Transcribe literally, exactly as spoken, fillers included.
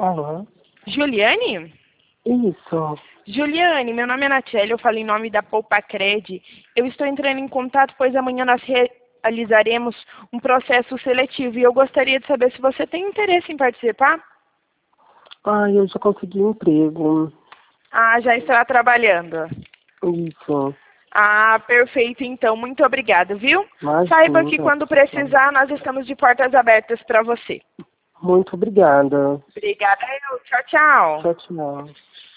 Alô? Juliane? Isso. Juliane, meu nome é Natiele, eu falo em nome da Poupa Cred. Eu estou entrando em contato, pois amanhã nós realizaremos um processo seletivo e eu gostaria de saber se você tem interesse em participar. Ah, eu já consegui um emprego. Ah, já está trabalhando. Isso. Ah, perfeito, então. Muito obrigada, viu? Imagina. Saiba que quando precisar, nós estamos de portas abertas para você. Muito obrigada. Obrigada, eu. Tchau, tchau. Tchau, tchau.